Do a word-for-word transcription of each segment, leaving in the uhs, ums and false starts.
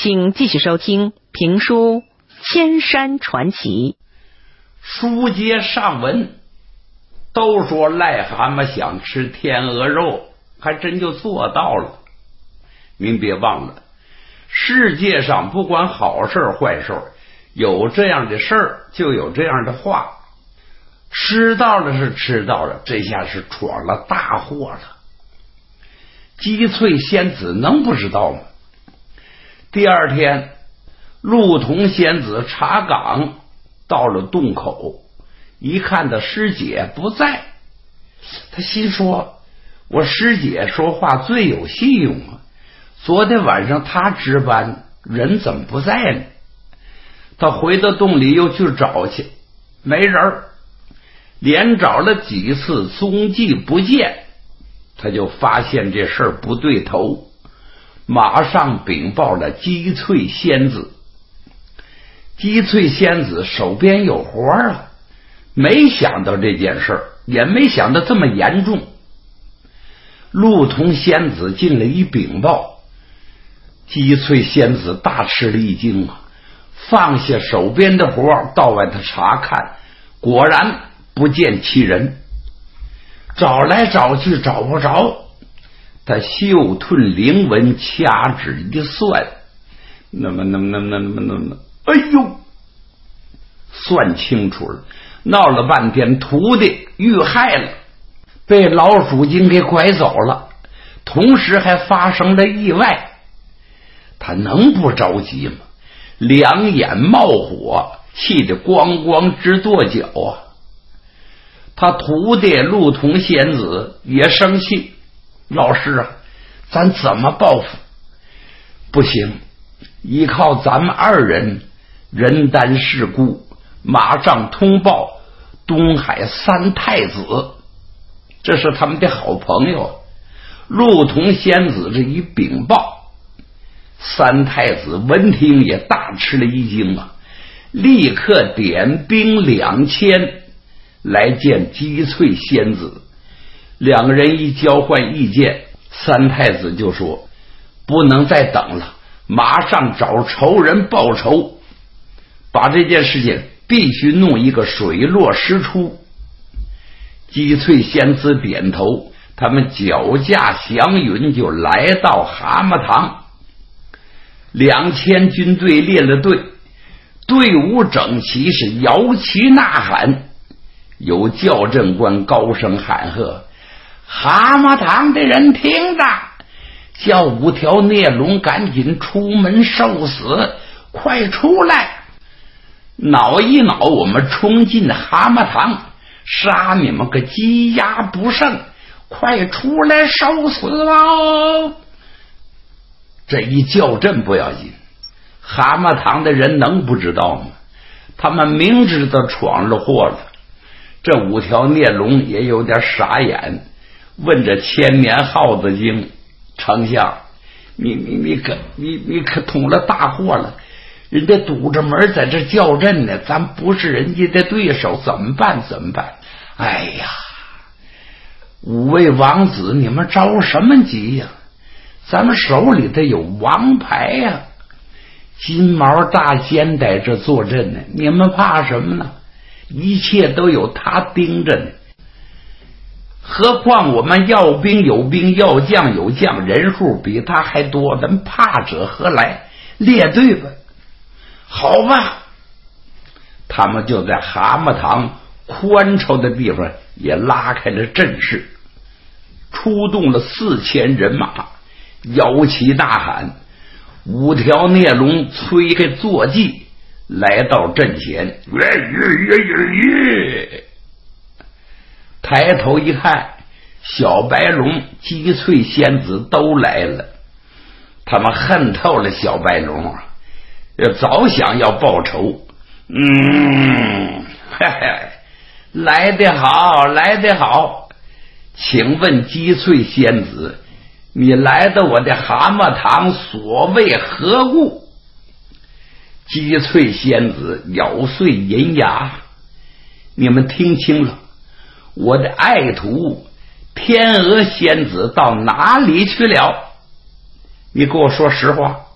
请继续收听评书《千山传奇》。 书接上文，都说癞蛤蟆想吃天鹅肉，还真就做到了。您别忘了，世界上不管好事坏事，有这样的事儿就有这样的话。吃到了是吃到了，这下是闯了大祸了。击翠仙子能不知道吗？第二天，陆童仙子查岗到了洞口，一看到师姐不在，他心说，我师姐说话最有信用啊，昨天晚上她值班，人怎么不在呢？他回到洞里又去找去，没人，连找了几次踪迹不见，他就发现这事儿不对头，马上禀报了击翠仙子。击翠仙子手边有活啊，没想到这件事儿，也没想到这么严重。陆童仙子进来一禀报，击翠仙子大吃了一惊啊，放下手边的活到外头查看，果然不见其人，找来找去找不着。他袖吞灵纹，掐指一算，那么那么那么那么那么，哎呦，算清楚了，闹了半天，徒弟遇害了，被老鼠精给拐走了，同时还发生了意外。他能不着急吗？两眼冒火，气得咣咣直跺脚啊！他徒弟陆童仙子也生气，老师啊，咱怎么报复？不行，依靠咱们二人人单势孤，马上通报东海三太子，这是他们的好朋友。陆童仙子这一禀报，三太子闻听也大吃了一惊啊，立刻点兵两千来见击翠仙子。两个人一交换意见，三太子就说，不能再等了，马上找仇人报仇，把这件事情必须弄一个水落石出。击翠仙子点头，他们脚驾祥云就来到蛤蟆堂。两千军队列了队，队伍整齐，是摇旗呐喊。有校正官高声喊喝，蛤蟆堂的人听着，叫五条孽龙赶紧出门受死，快出来，挠一挠我们冲进蛤蟆堂，杀你们个鸡鸭不剩，快出来受死喽！这一叫阵不要紧，蛤蟆堂的人能不知道吗？他们明知道闯了祸了。这五条孽龙也有点傻眼，问着千年耗子精，丞相，你你你可你你可捅了大祸了，人家堵着门在这叫阵呢，咱不是人家的对手，怎么办怎么办？哎呀，五位王子，你们着什么急呀？咱们手里头有王牌呀，金毛大仙在这坐镇呢，你们怕什么呢？一切都有他盯着呢，何况我们要兵有兵，要将有将，人数比他还多，咱怕者何来？列队吧。好吧，他们就在蛤蟆堂宽敞的地方也拉开了阵势，出动了四千人马，摇旗呐喊，五条孽龙催开坐骑来到阵前，耶耶耶耶！抬头一看，小白龙、击翠仙子都来了。他们恨透了小白龙啊，早想要报仇。嗯，嘿嘿，来得好，来得好！请问击翠仙子，你来到我的蛤蟆堂所谓何故？击翠仙子咬碎银牙，你们听清了，我的爱徒天鹅仙子到哪里去了？你给我说实话，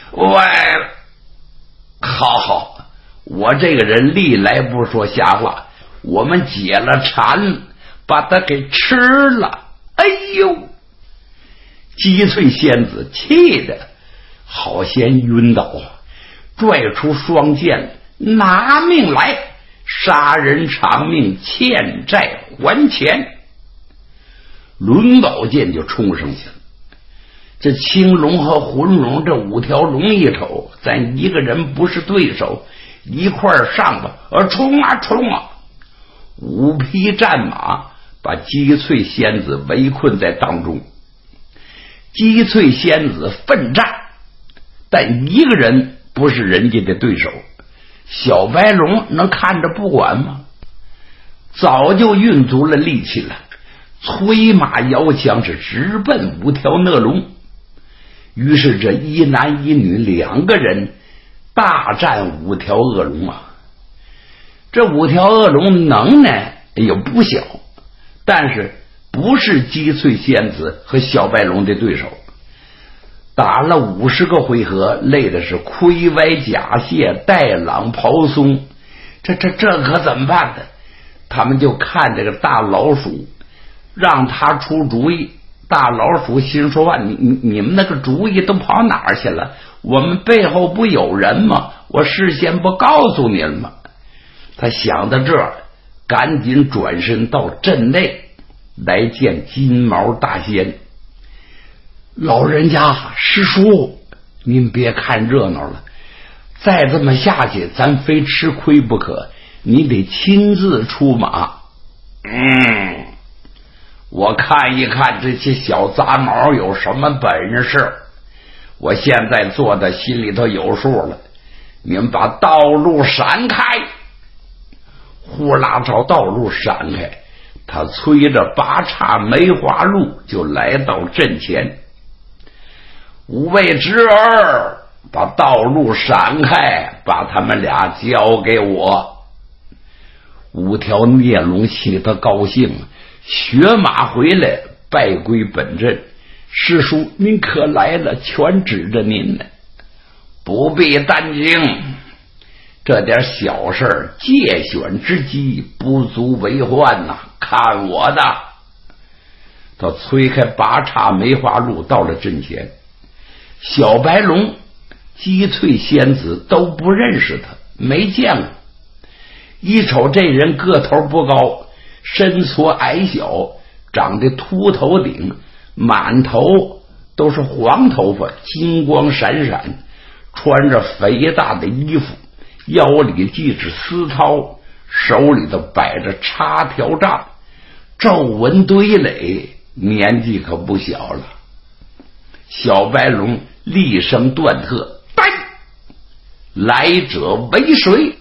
歪了。好好，我这个人历来不说瞎话，我们解了馋，把他给吃了。哎呦！击翠仙子气得好先晕倒，拽出双剑，拿命来，杀人偿命，欠债还钱。抡宝剑就冲上去了。这青龙和浑龙这五条龙一瞅，咱一个人不是对手，一块儿上吧！呃，冲啊冲啊！五匹战马把击翠仙子围困在当中。击翠仙子奋战，但一个人不是人家的对手。小白龙能看着不管吗？早就运足了力气了，催马摇枪是直奔五条恶龙。于是这一男一女两个人大战五条恶龙啊！这五条恶龙能耐也不小，但是不是击翠仙子和小白龙的对手。打了五十个回合，累的是盔歪甲卸，带狼袍松，这这这可怎么办呢？他们就看这个大老鼠，让他出主意。大老鼠心说话，你你你们那个主意都跑哪儿去了？我们背后不有人吗？我事先不告诉你了吗？他想到这儿，赶紧转身到阵内来见金毛大仙。老人家，师叔，您别看热闹了，再这么下去咱非吃亏不可，你得亲自出马。嗯，我看一看这些小杂毛有什么本事，我现在做的心里头有数了。你们把道路闪开！呼啦朝道路闪开，他催着八叉梅花鹿就来到阵前。五位侄儿，把道路闪开，把他们俩交给我。五条孽龙心里头高兴，学马回来拜归本阵。师叔您可来了，全指着您呢。不必担惊，这点小事借选之机，不足为患呐、啊。看我的！他催开八叉梅花鹿到了阵前。小白龙、击翠仙子都不认识他，没见过。一瞅这人个头不高，身矬矮小，长得秃头顶，满头都是黄头发，金光闪闪，穿着肥大的衣服，腰里系着丝绦，手里头摆着插条杖，皱纹堆垒，年纪可不小了。小白龙厉声断喝：“呆！来者为谁？”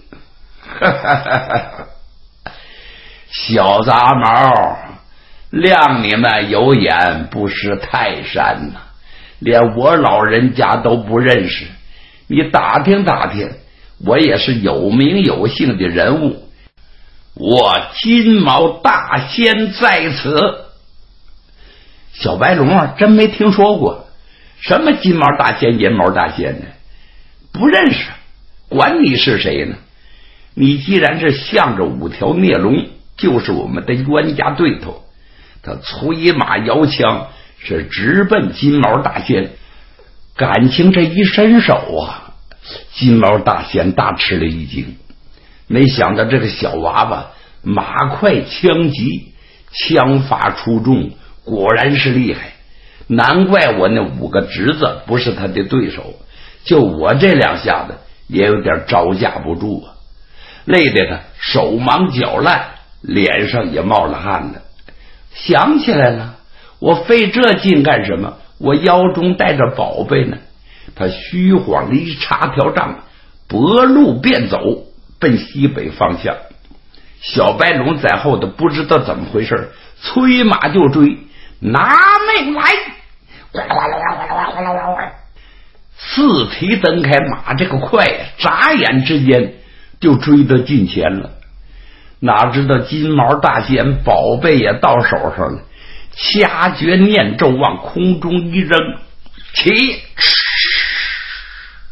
小杂毛，谅你们有眼不识泰山呐、啊，连我老人家都不认识。你打听打听，我也是有名有姓的人物，我金毛大仙在此。小白龙啊，真没听说过什么金毛大仙、银毛大仙呢，不认识，管你是谁呢？你既然是向着五条孽龙，就是我们的冤家对头。他催马摇枪，是直奔金毛大仙。感情这一伸手啊，金毛大仙大吃了一惊，没想到这个小娃娃马快枪急，枪法出众，果然是厉害。难怪我那五个侄子不是他的对手，就我这两下子也有点招架不住啊，累得他手忙脚乱，脸上也冒了汗了。想起来了，我费这劲干什么？我腰中带着宝贝呢。他虚晃了一插条杖，拨路便走，奔西北方向。小白龙在后头不知道怎么回事，催马就追，拿命来！四蹄蹬开，马这个快呀，眨眼之间就追到近前了。哪知道金毛大仙宝贝也到手上了，掐诀念咒往空中一扔，起！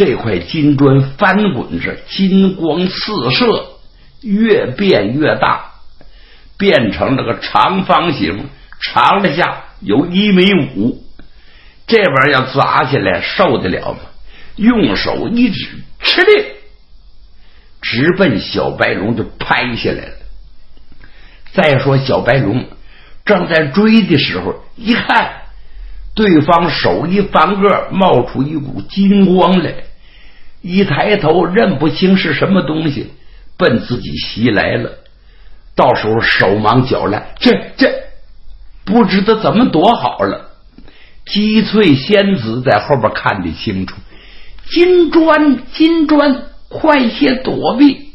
这块金砖翻滚着，金光四射，越变越大，变成了个长方形，长了下有一米五。这玩意儿要砸下来受得了吗？用手一指，吃令，直奔小白龙就拍下来了。再说小白龙正在追的时候，一看对方手一翻个，冒出一股金光来，一抬头认不清是什么东西，奔自己袭来了。到时候手忙脚乱，这这不知道怎么躲好了。击翠仙子在后边看得清楚，金砖金砖，快些躲避！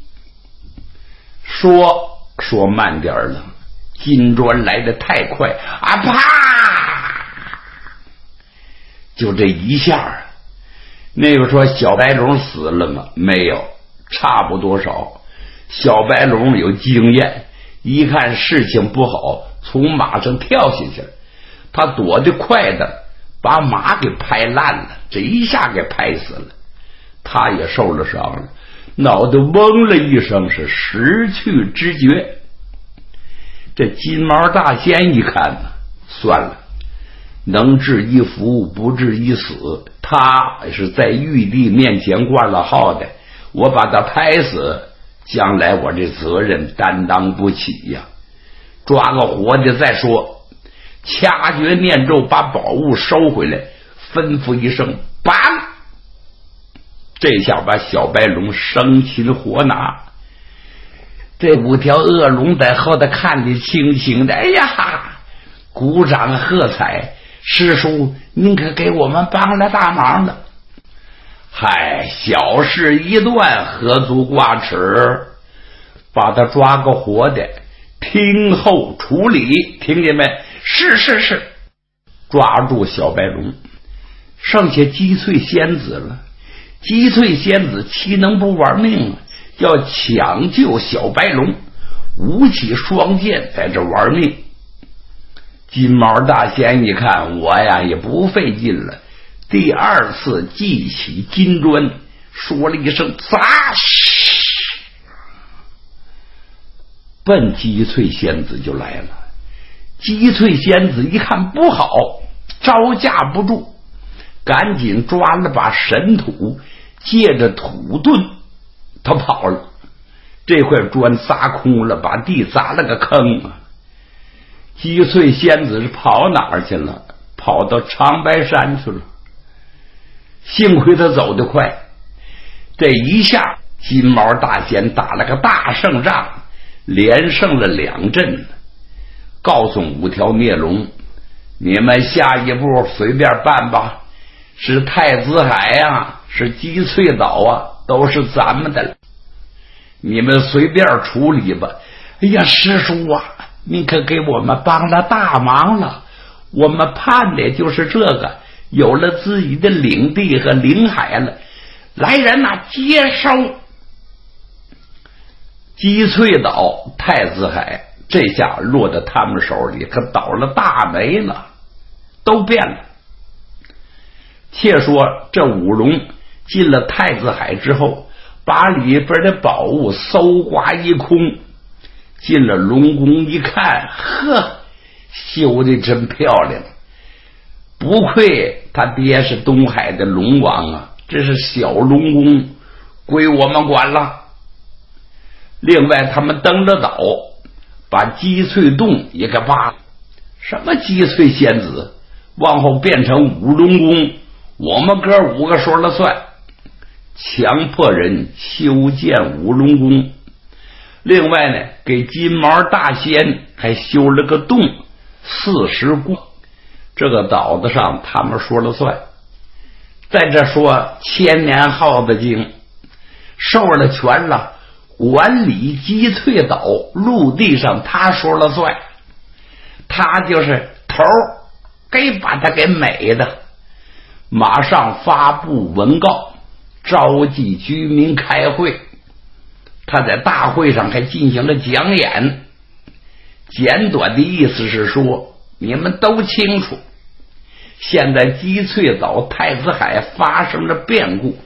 说说慢点了，金砖来得太快啊！啪！就这一下，那个说小白龙死了吗？没有，差不多少。小白龙有经验，一看事情不好，从马上跳下去了。他躲得快的，把马给拍烂了，这一下给拍死了。他也受了伤了，脑袋嗡了一声，是失去知觉。这金毛大仙一看呢，算了，能治一福不治一死，他是在玉帝面前挂了号的，我把他拍死，将来我这责任担当不起呀，抓个活的再说。掐诀念咒，把宝物收回来，吩咐一声绑，这下把小白龙生擒活拿。这五条恶龙在后头看得清清的，哎呀，鼓掌喝彩，师叔您可给我们帮了大忙了。嗨，小事一段，何足挂齿，把他抓个活的，听候处理，听见没？是是是，抓住小白龙，剩下击翠仙子了。击翠仙子岂能不玩命啊？要抢救小白龙，舞起双剑在这玩命。金毛大仙一看，我呀也不费劲了，第二次记起金砖，说了一声砸，奔击翠仙子就来了。击翠仙子一看不好，招架不住，赶紧抓了把神土，借着土遁他跑了。这块砖砸空了，把地砸了个坑啊！击翠仙子是跑哪儿去了？跑到长白山去了。幸亏他走得快，这一下金毛大仙打了个大胜仗，连胜了两阵，告诉五条孽龙，你们下一步随便办吧，是太子海啊，是击翠岛啊，都是咱们的了，你们随便处理吧。哎呀，师叔啊，您可给我们帮了大忙了，我们盼的就是这个，有了自己的领地和领海了。来人呐、啊，接收击翠岛、太子海，这下落到他们手里，可倒了大霉了，都变了。且说这五龙进了太子海之后，把里边的宝物搜刮一空，进了龙宫一看，呵，修的真漂亮，不愧他爹是东海的龙王啊，这是小龙宫，归我们管了。另外他们登着岛，把击翠洞也给扒了。什么击翠仙子往后变成五龙宫，我们哥五个说了算，强迫人修建五龙宫。另外呢，给金毛大仙还修了个洞，四十卦，这个岛子上他们说了算。在这说千年耗子精受了权了，管理击翠岛陆地上他说了算，他就是头，该把他给美的。马上发布文告，召集居民开会。他在大会上还进行了讲演，简短的意思是说，你们都清楚，现在击翠岛太子海发生了变故，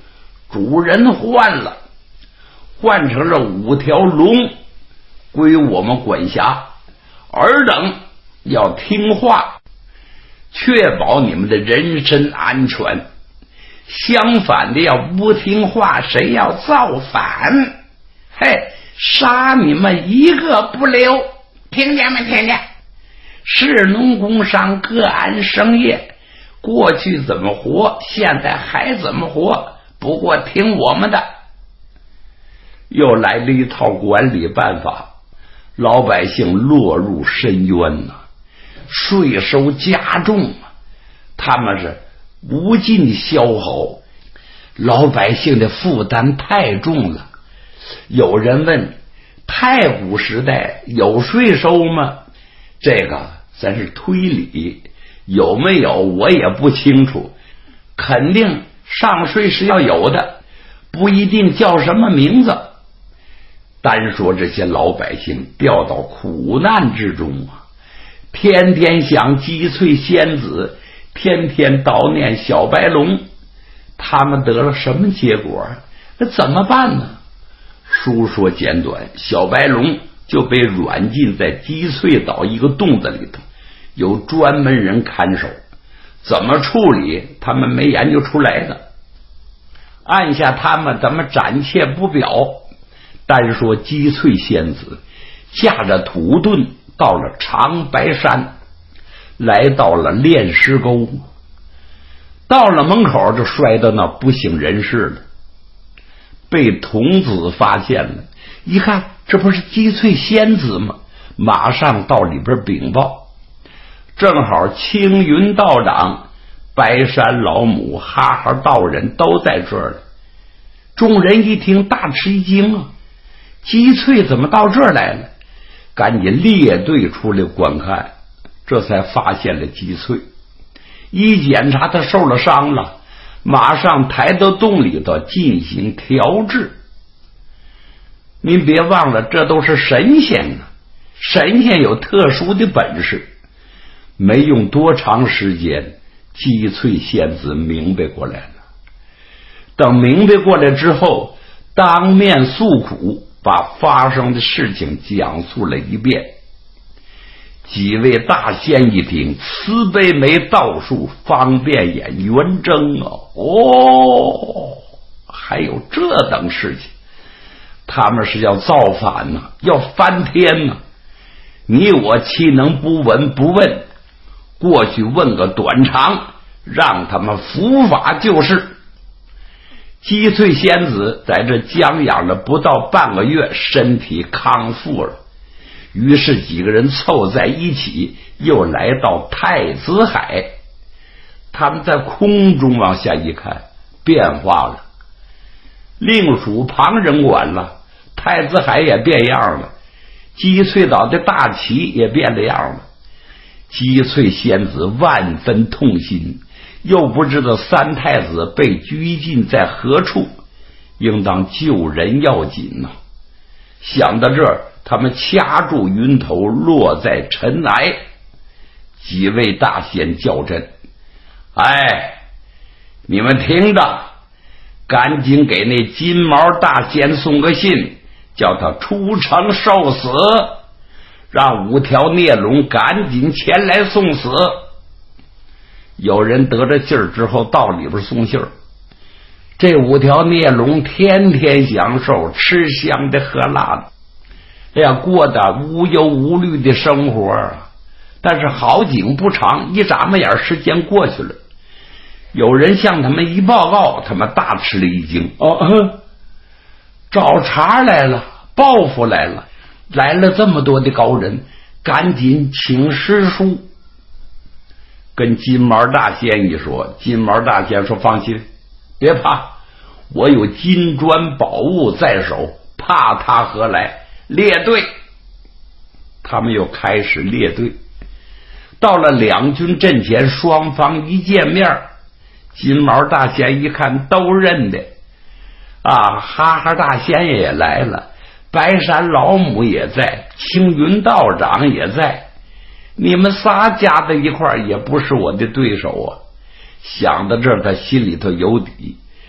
主人换了，换成了五条龙归我们管辖，尔等要听话，确保你们的人身安全。相反的，要不听话，谁要造反，嘿，杀你们一个不留。听见没？听见？士农工商各安生业，过去怎么活，现在还怎么活，不过听我们的。又来了一套管理办法，老百姓落入深渊呐、啊，税收加重，他们是无尽消耗，老百姓的负担太重了。有人问，太古时代有税收吗？这个咱是推理，有没有我也不清楚，肯定上税是要有的，不一定叫什么名字。单说这些老百姓掉到苦难之中啊，天天想击翠仙子，天天悼念小白龙，他们得了什么结果？那怎么办呢？书说简短，小白龙就被软禁在击翠岛一个洞子里头，有专门人看守，怎么处理他们没研究出来的。按下他们怎么暂且不表，单说击翠仙子驾着土遁到了长白山，来到了炼尸沟，到了门口就摔到那不省人事了，被童子发现了，一看这不是击翠仙子吗？马上到里边禀报，正好青云道长、白山老母、哈哈道人都在这儿了。众人一听大吃一惊啊，击翠怎么到这儿来了？赶紧列队出来观看，这才发现了击翠。一检查他受了伤了，马上抬到洞里头进行调治。您别忘了，这都是神仙啊，神仙有特殊的本事。没用多长时间，击翠仙子明白过来了。等明白过来之后，当面诉苦，把发生的事情讲述了一遍。几位大仙一听，慈悲眉倒竖，方便眼圆睁啊！哦，还有这等事情，他们是要造反呢、啊，要翻天呢、啊！你我岂能不闻不问？过去问个短长，让他们伏法就是。击翠仙子在这将养了不到半个月，身体康复了。于是几个人凑在一起，又来到太子海。他们在空中往下一看，变化了，另属旁人管了，太子海也变样了，击翠岛的大旗也变了样了。击翠仙子万分痛心，又不知道三太子被拘禁在何处，应当救人要紧呐、啊。想到这儿，他们掐住云头，落在尘埃。几位大仙叫阵，哎，你们听着，赶紧给那金毛大仙送个信，叫他出城受死，让五条孽龙赶紧前来送死。有人得着信儿之后到里边送信儿，这五条孽龙天天享受吃香的喝辣的，哎呀，过得无忧无虑的生活啊。但是好景不长，一眨巴眼时间过去了。有人向他们一报告，他们大吃了一惊，哦，嗯，找茬来了，报复来了，来了这么多的高人，赶紧请师叔。跟金毛大仙一说，金毛大仙说放心，别怕，我有金砖宝物在手，怕他何来？列队。他们又开始列队，到了两军阵前，双方一见面，金毛大仙一看都认得啊，哈哈大仙也来了，白山老母也在，青云道长也在，你们仨加在一块也不是我的对手啊。想到这儿，他心里头有底，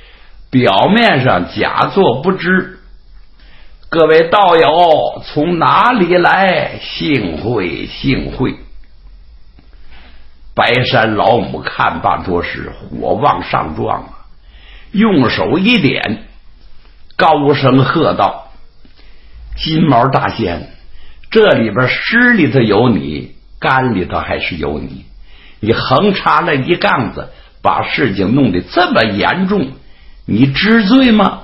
表面上假作不知。各位道友从哪里来？幸会幸会。白山老母看罢多时，火往上撞啊，用手一点，高声喝道：金毛大仙，这里边湿里头有你，干里头还是有你，你横插了一杠子，把事情弄得这么严重，你知罪吗？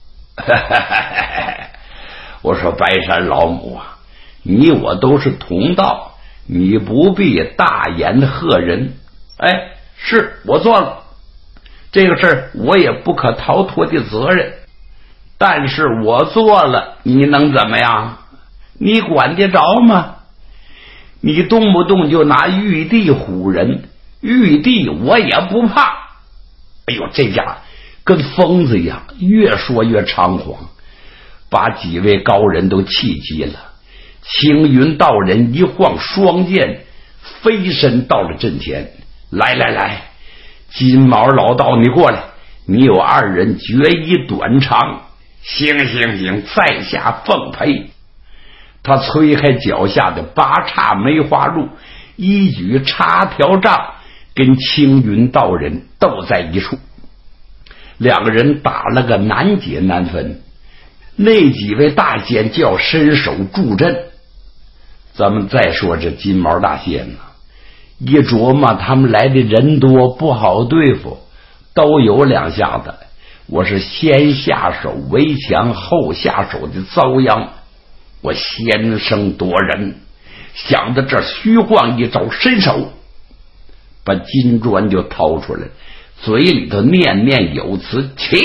我说白山老母啊，你我都是同道，你不必大言吓人。哎，是我做了这个事儿，我也不可逃脱的责任，但是我做了，你能怎么样？你管得着吗？你动不动就拿玉帝唬人，玉帝我也不怕。哎呦，这家跟疯子一样，越说越猖狂，把几位高人都气急了。青云道人一晃双剑，飞身到了阵前。来来来，金毛老道，你过来，你有二人决一短长。行行行，在下奉陪。他推开脚下的八叉梅花鹿，一举插条杖，跟青云道人斗在一处。两个人打了个难解难分，那几位大仙就要伸手助阵。咱们再说这金毛大仙呢，一琢磨他们来的人多不好对付，都有两下子，我是先下手为强后下手的遭殃，我先声夺人。想到这，虚晃一招，伸手把金砖就掏出来，嘴里头念念有词，起！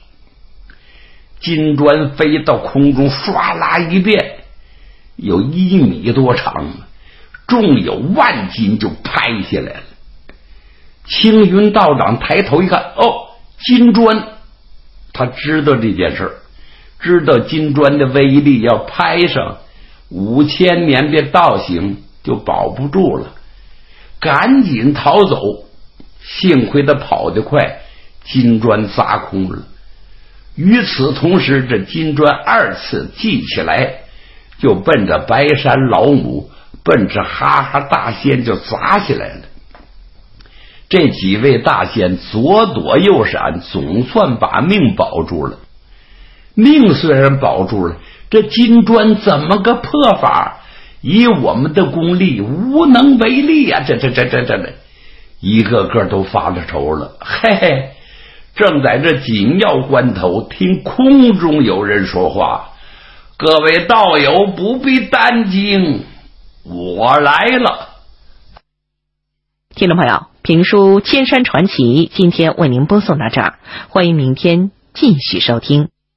金砖飞到空中，唰啦一变，有一米多长，重有万斤，就拍下来了。青云道长抬头一看，哦，金砖，他知道这件事，知道金砖的威力，要拍上五千年的道行就保不住了，赶紧逃走。幸亏他跑得快，金砖砸空了。与此同时，这金砖二次记起来，就奔着白山老母，奔着哈哈大仙就砸起来了。这几位大仙左躲右闪，总算把命保住了。命虽然保住了，这金砖怎么个破法？以我们的功力无能为力啊！这这这这这这，一个个都发了愁了。嘿嘿，正在这紧要关头，听空中有人说话：各位道友不必担惊，我来了。 听众朋友，评书《千山传奇》今天为您播送到这儿，欢迎明天继续收听。